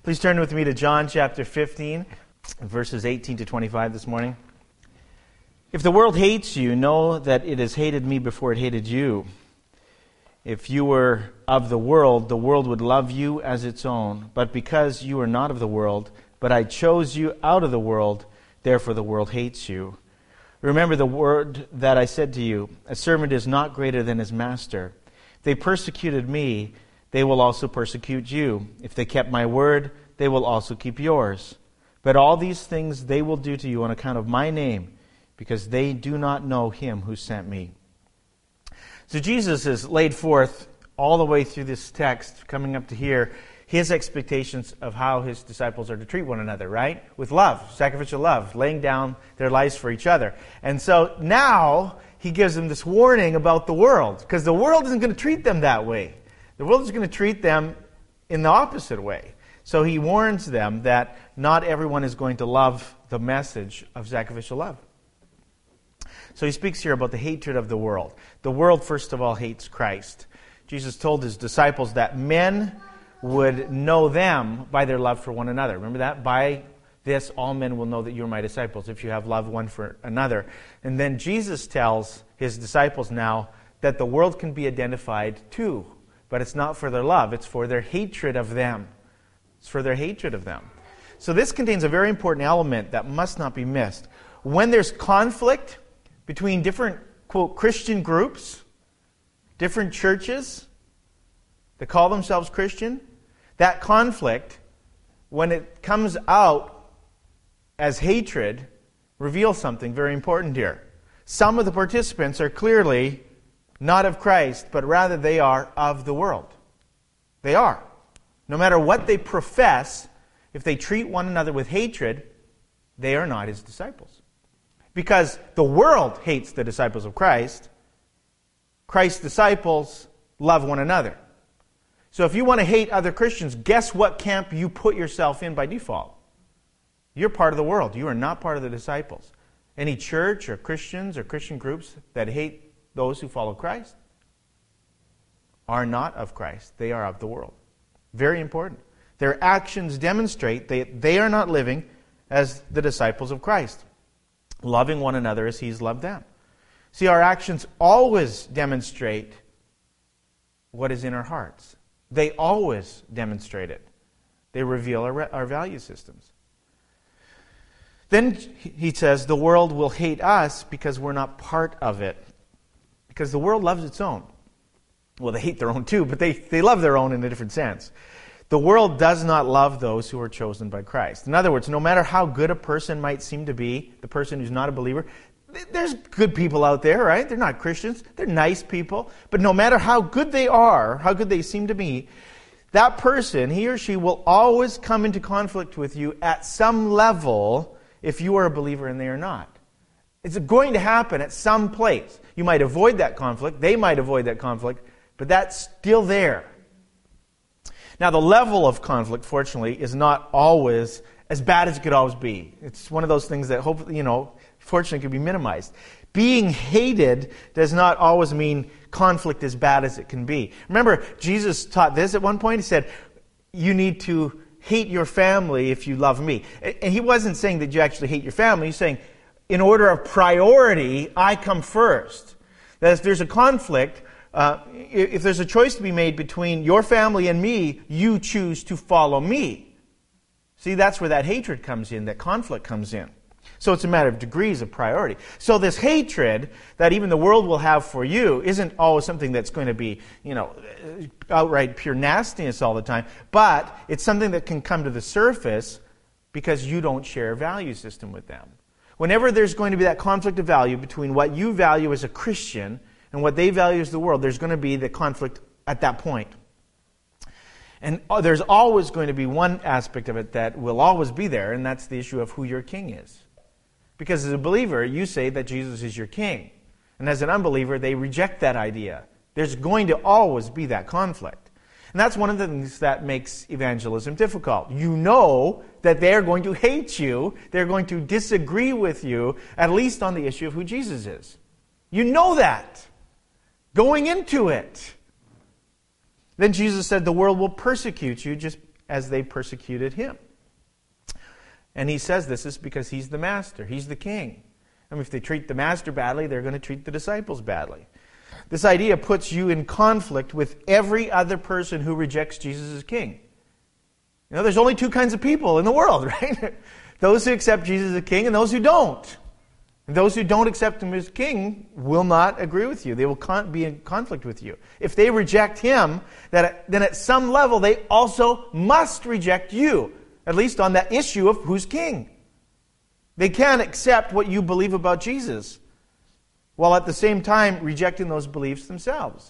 Please turn with me to John chapter 15, verses 18 to 25 this morning. If the world hates you, know that it has hated me before it hated you. If you were of the world would love you as its own. But because you are not of the world, but I chose you out of the world, therefore the world hates you. Remember the word that I said to you, a servant is not greater than his master. If they persecuted me, they will also persecute you. If they kept my word, they will also keep yours. But all these things they will do to you on account of my name, because they do not know him who sent me. So Jesus has laid forth all the way through this text, coming up to here, his expectations of how his disciples are to treat one another, right? With love, sacrificial love, laying down their lives for each other. And so now he gives them this warning about the world, because the world isn't going to treat them that way. The world is going to treat them in the opposite way. So he warns them that not everyone is going to love the message of sacrificial love. So he speaks here about the hatred of the world. The world, first of all, hates Christ. Jesus told his disciples that men would know them by their love for one another. Remember that? By this, all men will know that you're my disciples, if you have love one for another. And then Jesus tells his disciples now that the world can be identified too. But it's not for their love, it's for their hatred of them. It's for their hatred of them. So this contains a very important element that must not be missed. When there's conflict between different, quote, Christian groups, different churches that call themselves Christian, that conflict, when it comes out as hatred, reveals something very important here. Some of the participants are clearly not of Christ, but rather they are of the world. They are. No matter what they profess, if they treat one another with hatred, they are not his disciples. Because the world hates the disciples of Christ, Christ's disciples love one another. So if you want to hate other Christians, guess what camp you put yourself in by default? You're part of the world. You are not part of the disciples. Any church or Christians or Christian groups that hate those who follow Christ are not of Christ. They are of the world. Very important. Their actions demonstrate they are not living as the disciples of Christ, loving one another as he's loved them. See, our actions always demonstrate what is in our hearts. They always demonstrate it. They reveal our value systems. Then he says, the world will hate us because we're not part of it. Because the world loves its own. Well, they hate their own too, but they love their own in a different sense. The world does not love those who are chosen by Christ. In other words, no matter how good a person might seem to be, the person who's not a believer, there's good people out there, right? They're not Christians. They're nice people. But no matter how good they are, how good they seem to be, that person, he or she, will always come into conflict with you at some level if you are a believer and they are not. It's going to happen at some place. You might avoid that conflict. They might avoid that conflict. But that's still there. Now, the level of conflict, fortunately, is not always as bad as it could always be. It's one of those things that, hopefully, fortunately, can be minimized. Being hated does not always mean conflict as bad as it can be. Remember, Jesus taught this at one point. He said, you need to hate your family if you love me. And he wasn't saying that you actually hate your family. He's saying, in order of priority, I come first. That if there's a conflict, if there's a choice to be made between your family and me, you choose to follow me. See, that's where that hatred comes in, that conflict comes in. So it's a matter of degrees of priority. So this hatred that even the world will have for you isn't always something that's going to be, outright pure nastiness all the time, but it's something that can come to the surface because you don't share a value system with them. Whenever there's going to be that conflict of value between what you value as a Christian and what they value as the world, there's going to be the conflict at that point. And there's always going to be one aspect of it that will always be there, and that's the issue of who your king is. Because as a believer, you say that Jesus is your king. And as an unbeliever, they reject that idea. There's going to always be that conflict. And that's one of the things that makes evangelism difficult. You know that they're going to hate you. They're going to disagree with you, at least on the issue of who Jesus is. You know that going into it. Then Jesus said the world will persecute you just as they persecuted him. And he says this is because he's the master. He's the king. I mean, if they treat the master badly, they're going to treat the disciples badly. This idea puts you in conflict with every other person who rejects Jesus as king. You know, there's only two kinds of people in the world, right? Those who accept Jesus as king and those who don't. And those who don't accept him as king will not agree with you. They will be in conflict with you. If they reject him, then at some level they also must reject you, at least on that issue of who's king. They can't accept what you believe about Jesus, while at the same time rejecting those beliefs themselves.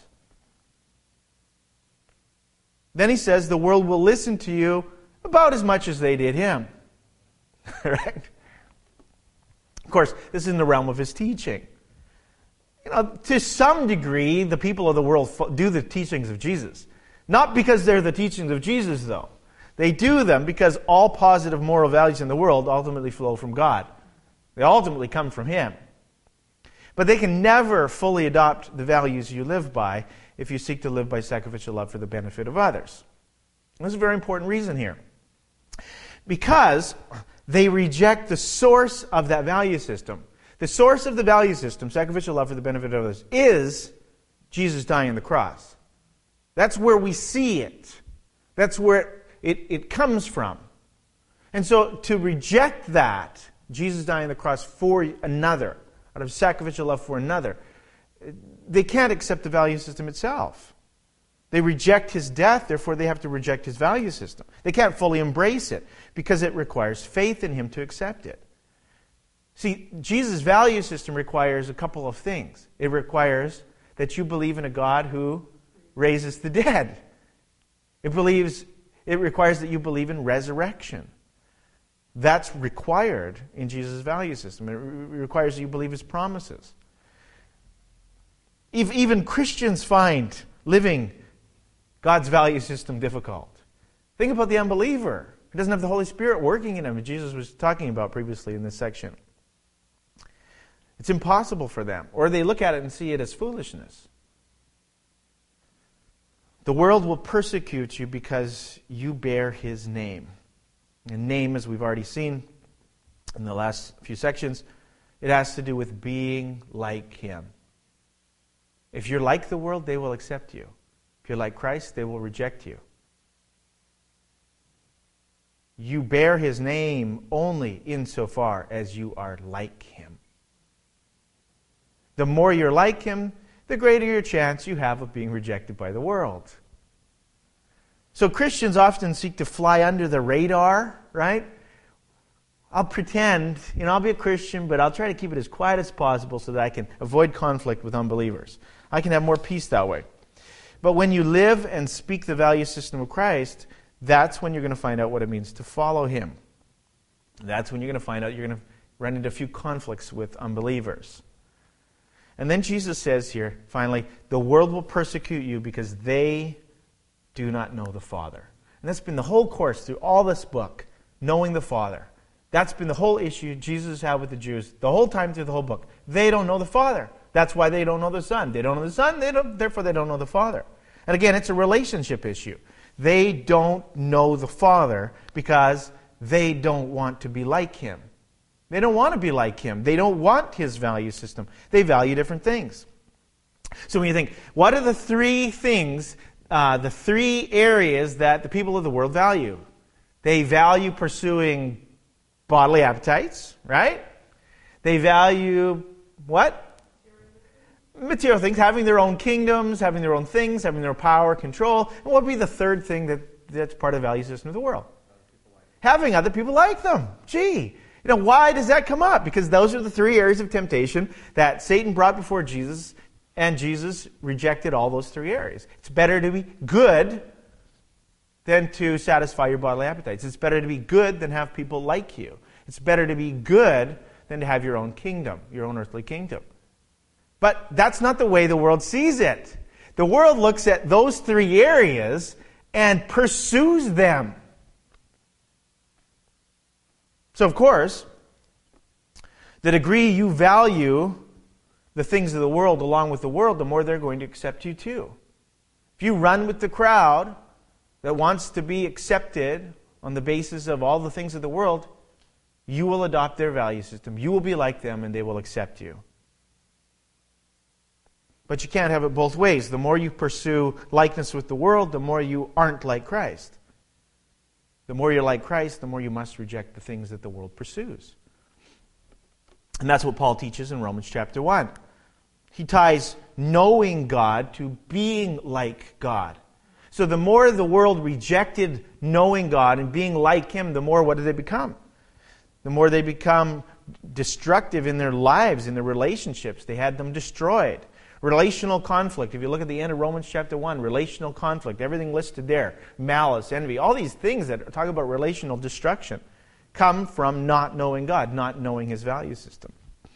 Then he says the world will listen to you about as much as they did him. Right? Of course, this is in the realm of his teaching. You know, to some degree, the people of the world do the teachings of Jesus. Not because they're the teachings of Jesus, though. They do them because all positive moral values in the world ultimately flow from God. They ultimately come from him. But they can never fully adopt the values you live by if you seek to live by sacrificial love for the benefit of others. This is a very important reason here. Because they reject the source of that value system. The source of the value system, sacrificial love for the benefit of others, is Jesus dying on the cross. That's where we see it. That's where it comes from. And so to reject that, Jesus dying on the cross for another, out of sacrificial love for another, they can't accept the value system itself. They reject his death, therefore they have to reject his value system. They can't fully embrace it because it requires faith in him to accept it. See, Jesus' value system requires a couple of things. It requires that you believe in a God who raises the dead. It requires that you believe in resurrection. That's required in Jesus' value system. It requires that you believe his promises. Even Christians find living God's value system difficult. Think about the unbeliever who doesn't have the Holy Spirit working in him, as Jesus was talking about previously in this section. It's impossible for them. Or they look at it and see it as foolishness. The world will persecute you because you bear his name. And name, as we've already seen in the last few sections, it has to do with being like him. If you're like the world, they will accept you. If you're like Christ, they will reject you. You bear his name only insofar as you are like him. The more you're like him, the greater your chance you have of being rejected by the world. So Christians often seek to fly under the radar, right? I'll pretend, I'll be a Christian, but I'll try to keep it as quiet as possible so that I can avoid conflict with unbelievers. I can have more peace that way. But when you live and speak the value system of Christ, that's when you're going to find out what it means to follow him. That's when you're going to find out you're going to run into a few conflicts with unbelievers. And then Jesus says here, finally, the world will persecute you because they do not know the Father. And that's been the whole course through all this book, knowing the Father. That's been the whole issue Jesus had with the Jews the whole time through the whole book. They don't know the Father. That's why they don't know the Son. They don't know the Son, therefore they don't know the Father. And again, it's a relationship issue. They don't know the Father because they don't want to be like him. They don't want to be like him. They don't want his value system. They value different things. So when you think, what are the three things, the three areas that the people of the world value? They value pursuing bodily appetites, right? They value what? Material things, having their own kingdoms, having their own things, having their power, control. And what would be the third thing that's part of the value system of the world? Having other people like them. Gee, why does that come up? Because those are the three areas of temptation that Satan brought before Jesus, and Jesus rejected all those three areas. It's better to be good than to satisfy your bodily appetites. It's better to be good than have people like you. It's better to be good than to have your own kingdom, your own earthly kingdom. But that's not the way the world sees it. The world looks at those three areas and pursues them. So, of course, the degree you value the things of the world along with the world, the more they're going to accept you too. If you run with the crowd, that wants to be accepted on the basis of all the things of the world, you will adopt their value system. You will be like them and they will accept you. But you can't have it both ways. The more you pursue likeness with the world, the more you aren't like Christ. The more you're like Christ, the more you must reject the things that the world pursues. And that's what Paul teaches in Romans chapter 1. He ties knowing God to being like God. So the more the world rejected knowing God and being like Him, the more what do they become? The more they become destructive in their lives, in their relationships. They had them destroyed. Relational conflict. If you look at the end of Romans chapter 1, relational conflict, everything listed there, malice, envy, all these things that talk about relational destruction come from not knowing God, not knowing His value system.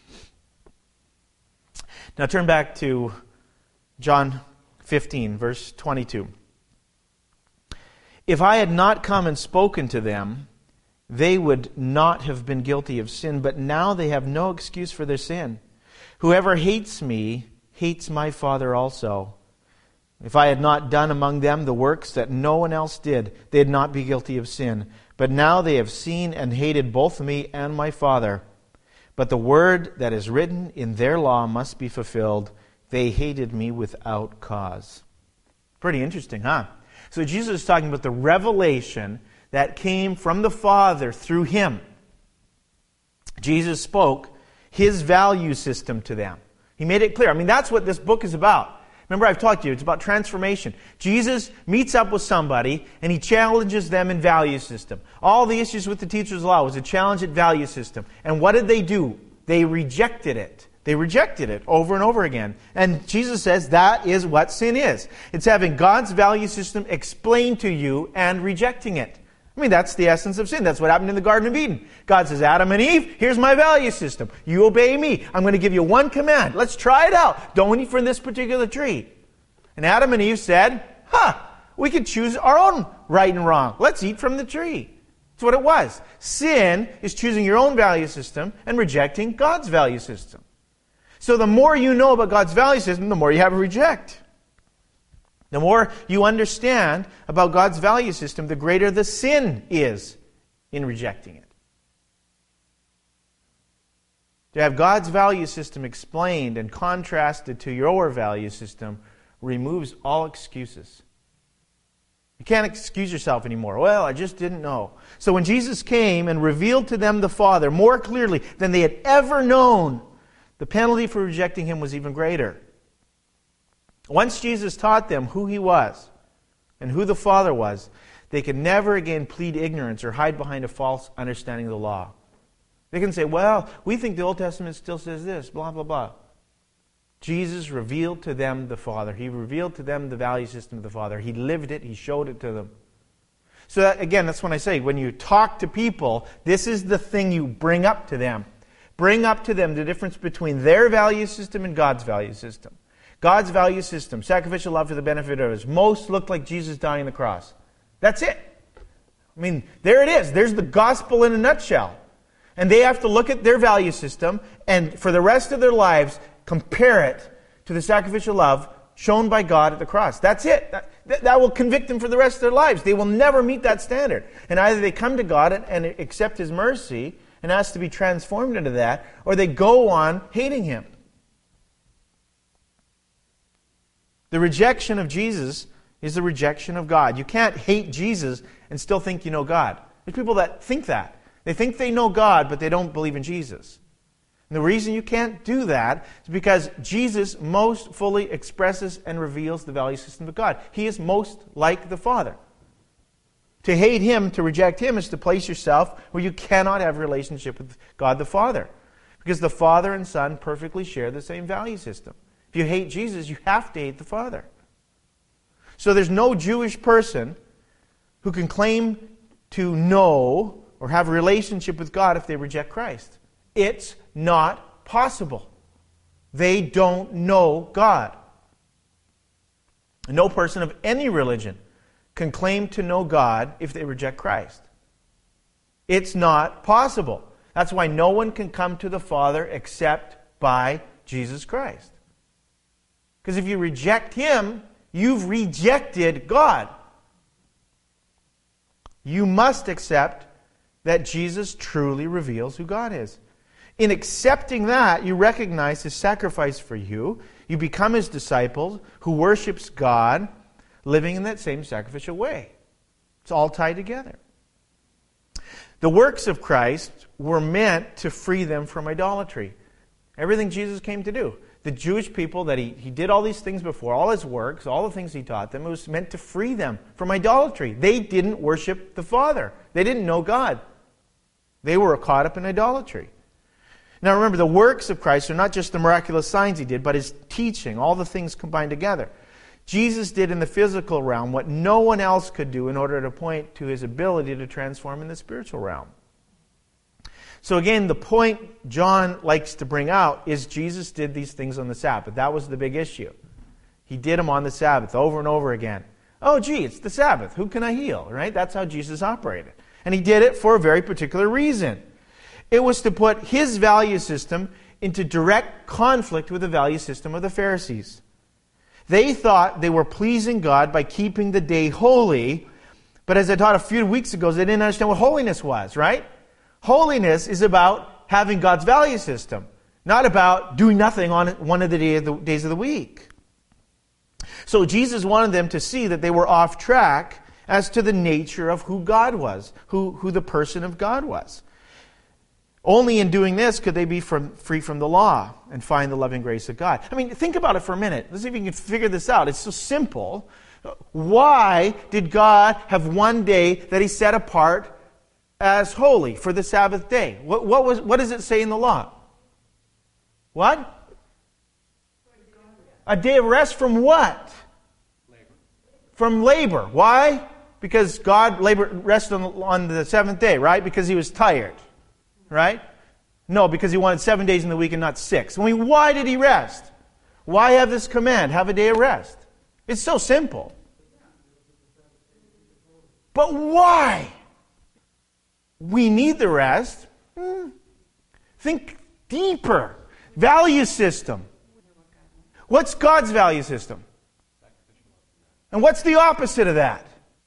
Now turn back to John 15, verse 22. If I had not come and spoken to them, they would not have been guilty of sin, but now they have no excuse for their sin. Whoever hates me hates my Father also. If I had not done among them the works that no one else did, they'd not be guilty of sin. But now they have seen and hated both me and my Father. But the word that is written in their law must be fulfilled. They hated me without cause. Pretty interesting, huh? So Jesus is talking about the revelation that came from the Father through Him. Jesus spoke His value system to them. He made it clear. I mean, that's what this book is about. Remember, I've talked to you. It's about transformation. Jesus meets up with somebody, and He challenges them in value system. All the issues with the teacher's law was a challenge at value system. And what did they do? They rejected it. They rejected it over and over again. And Jesus says that is what sin is. It's having God's value system explained to you and rejecting it. I mean, that's the essence of sin. That's what happened in the Garden of Eden. God says, Adam and Eve, here's my value system. You obey me. I'm going to give you one command. Let's try it out. Don't eat from this particular tree. And Adam and Eve said, we could choose our own right and wrong. Let's eat from the tree. That's what it was. Sin is choosing your own value system and rejecting God's value system. So the more you know about God's value system, the more you have to reject. The more you understand about God's value system, the greater the sin is in rejecting it. To have God's value system explained and contrasted to your value system removes all excuses. You can't excuse yourself anymore. Well, I just didn't know. So when Jesus came and revealed to them the Father more clearly than they had ever known, the penalty for rejecting Him was even greater. Once Jesus taught them who He was and who the Father was, they could never again plead ignorance or hide behind a false understanding of the law. They can say, well, we think the Old Testament still says this, blah, blah, blah. Jesus revealed to them the Father. He revealed to them the value system of the Father. He lived it. He showed it to them. So that, again, that's when I say, when you talk to people, this is the thing you bring up to them. Bring up to them the difference between their value system and God's value system. God's value system, sacrificial love for the benefit of others, most looked like Jesus dying on the cross. That's it. I mean, there it is. There's the gospel in a nutshell. And they have to look at their value system and for the rest of their lives, compare it to the sacrificial love shown by God at the cross. That's it. That will convict them for the rest of their lives. They will never meet that standard. And either they come to God and accept His mercy and ask to be transformed into that, or they go on hating Him. The rejection of Jesus is the rejection of God. You can't hate Jesus and still think you know God. There's people that think that. They think they know God, but they don't believe in Jesus. And the reason you can't do that is because Jesus most fully expresses and reveals the value system of God. He is most like the Father. To hate Him, to reject Him, is to place yourself where you cannot have a relationship with God the Father. Because the Father and Son perfectly share the same value system. If you hate Jesus, you have to hate the Father. So there's no Jewish person who can claim to know or have a relationship with God if they reject Christ. It's not possible. They don't know God. No person of any religion can claim to know God if they reject Christ. It's not possible. That's why no one can come to the Father except by Jesus Christ. Because if you reject Him, you've rejected God. You must accept that Jesus truly reveals who God is. In accepting that, you recognize His sacrifice for you. You become His disciples who worships God, living in that same sacrificial way. It's all tied together. The works of Christ were meant to free them from idolatry. Everything Jesus came to do. The Jewish people that he did all these things before, all His works, all the things He taught them, it was meant to free them from idolatry. They didn't worship the Father. They didn't know God. They were caught up in idolatry. Now remember, the works of Christ are not just the miraculous signs He did, but His teaching, all the things combined together. Jesus did in the physical realm what no one else could do in order to point to His ability to transform in the spiritual realm. So again, the point John likes to bring out is Jesus did these things on the Sabbath. That was the big issue. He did them on the Sabbath over and over again. Oh, gee, it's the Sabbath. Who can I heal? Right? That's how Jesus operated. And He did it for a very particular reason. It was to put His value system into direct conflict with the value system of the Pharisees. They thought they were pleasing God by keeping the day holy, but as I taught a few weeks ago, they didn't understand what holiness was, right? Holiness is about having God's value system, not about doing nothing on one of the days of the week. So Jesus wanted them to see that they were off track as to the nature of who God was, who the person of God was. Only in doing this could they be free from the law and find the loving grace of God. I mean, think about it for a minute. Let's see if you can figure this out. It's so simple. Why did God have one day that He set apart as holy for the Sabbath day? What does it say in the law? What? A day of rest from what? Labor. From labor. Why? Because God rested on the seventh day, right? Because He was tired. Right? No, because He wanted 7 days in the week and not 6. I mean, why did He rest? Why have this command? Have a day of rest. It's so simple. But why? We need the rest. Think deeper. Value system. What's God's value system? And what's the opposite of that?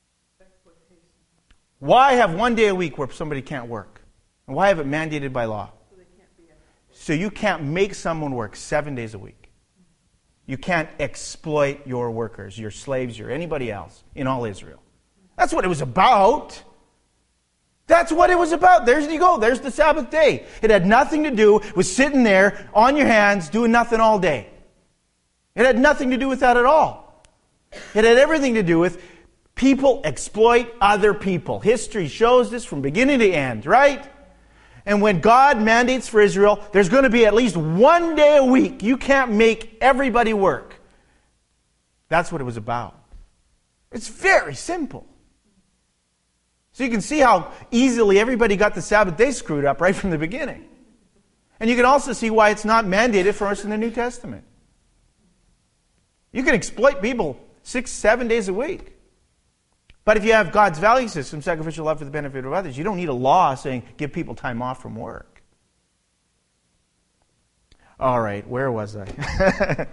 Why have 1 day a week where somebody can't work? And why have it mandated by law? So you can't make someone work 7 days a week. You can't exploit your workers, your slaves, your anybody else in all Israel. That's what it was about. That's what it was about. There you go. There's the Sabbath day. It had nothing to do with sitting there on your hands doing nothing all day. It had nothing to do with that at all. It had everything to do with people exploit other people. History shows this from beginning to end, right? And when God mandates for Israel, there's going to be at least 1 day a week. You can't make everybody work. That's what it was about. It's very simple. So you can see how easily everybody got the Sabbath day screwed up right from the beginning. And you can also see why it's not mandated for us in the New Testament. You can exploit people 6, 7 days a week. But if you have God's value system, sacrificial love for the benefit of others, you don't need a law saying give people time off from work. All right, where was I?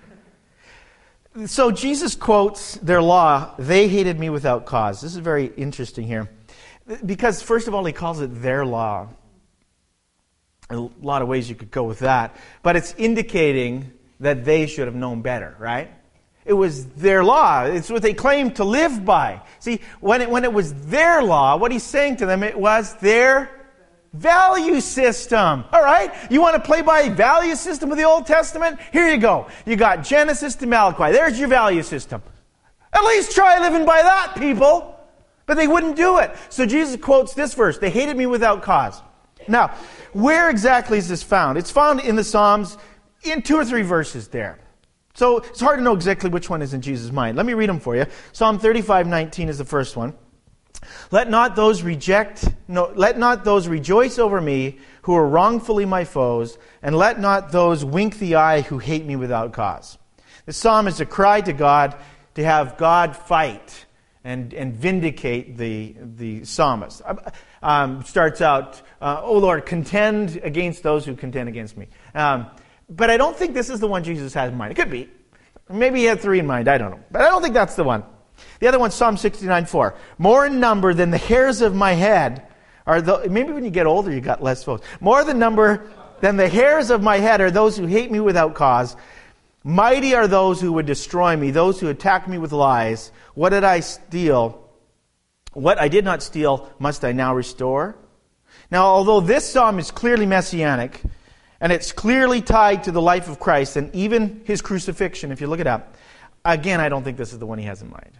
So Jesus quotes their law, they hated me without cause. This is very interesting here. Because first of all, He calls it their law. A lot of ways you could go with that. But it's indicating that they should have known better, right? It was their law. It's what they claimed to live by. See, when it was their law, what He's saying to them, it was their value system. All right? You want to play by value system of the Old Testament? Here you go. You got Genesis to Malachi. There's your value system. At least try living by that, people. But they wouldn't do it. So Jesus quotes this verse. They hated me without cause. Now, where exactly is this found? It's found in the Psalms in 2 or 3 verses there. So it's hard to know exactly which one is in Jesus' mind. Let me read them for you. Psalm 35:19 is the first one. Let not those rejoice over me who are wrongfully my foes, and let not those wink the eye who hate me without cause. The psalm is a cry to God to have God fight and vindicate the psalmist. Starts out, O Lord, contend against those who contend against me. But I don't think this is the one Jesus has in mind. It could be. Maybe He had 3 in mind. I don't know. But I don't think that's the one. The other one, Psalm 69:4. More in number than the hairs of my head are those. Maybe when you get older, you got less votes. More than number than the hairs of my head are those who hate me without cause. Mighty are those who would destroy me, those who attack me with lies. What did I steal? What I did not steal, must I now restore? Now, although this psalm is clearly messianic, and it's clearly tied to the life of Christ, and even his crucifixion, if you look it up, again, I don't think this is the one he has in mind.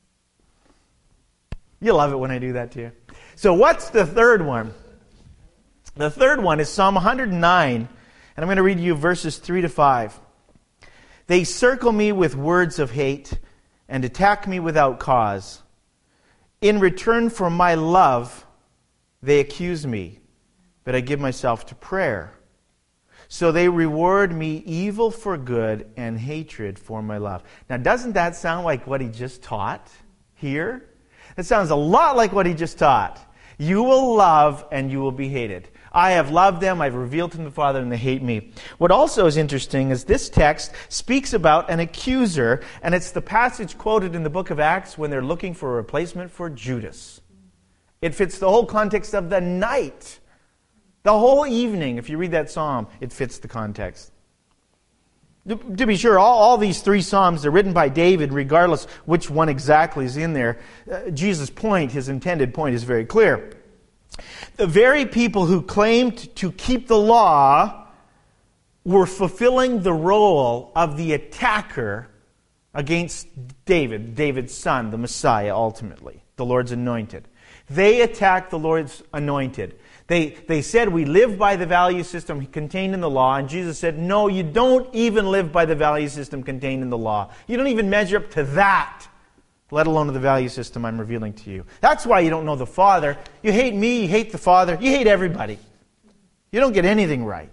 You love it when I do that to you. So what's the third one? The third one is Psalm 109, and I'm going to read you verses 3 to 5. They circle me with words of hate and attack me without cause. In return for my love, they accuse me, but I give myself to prayer. So they reward me evil for good and hatred for my love. Now, doesn't that sound like what he just taught here? It sounds a lot like what he just taught. You will love and you will be hated. I have loved them, I've revealed to them the Father, and they hate me. What also is interesting is this text speaks about an accuser, and it's the passage quoted in the book of Acts when they're looking for a replacement for Judas. It fits the whole context of the night. The whole evening, if you read that psalm, it fits the context. To be sure, all these three psalms are written by David, regardless which one exactly is in there. Jesus' point, his intended point, is very clear. The very people who claimed to keep the law were fulfilling the role of the attacker against David, David's son, the Messiah, ultimately, the Lord's anointed. They attacked the Lord's anointed. They said, we live by the value system contained in the law. And Jesus said, no, you don't even live by the value system contained in the law. You don't even measure up to that, let alone to the value system I'm revealing to you. That's why you don't know the Father. You hate me, you hate the Father, you hate everybody. You don't get anything right.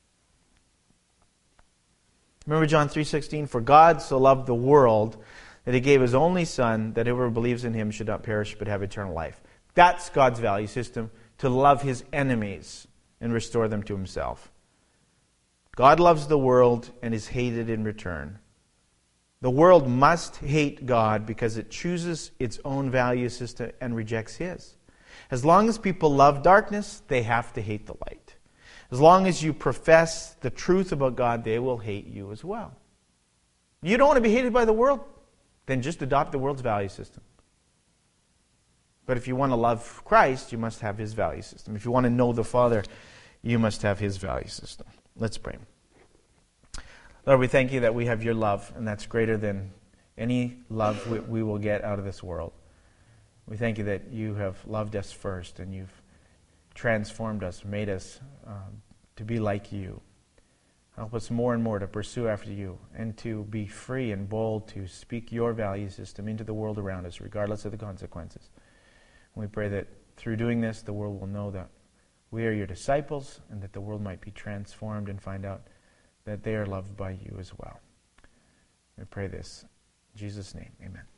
Remember John 3:16? For God so loved the world that he gave his only Son, that whoever believes in him should not perish but have eternal life. That's God's value system, to love his enemies and restore them to himself. God loves the world and is hated in return. The world must hate God because it chooses its own value system and rejects his. As long as people love darkness, they have to hate the light. As long as you profess the truth about God, they will hate you as well. You don't want to be hated by the world? Then just adopt the world's value system. But if you want to love Christ, you must have his value system. If you want to know the Father, you must have his value system. Let's pray. Lord, we thank you that we have your love, and that's greater than any love we will get out of this world. We thank you that you have loved us first, and you've transformed us, made us to be like you. Help us more and more to pursue after you, and to be free and bold to speak your value system into the world around us, regardless of the consequences. We pray that through doing this, the world will know that we are your disciples, and that the world might be transformed and find out that they are loved by you as well. We pray this in Jesus' name. Amen.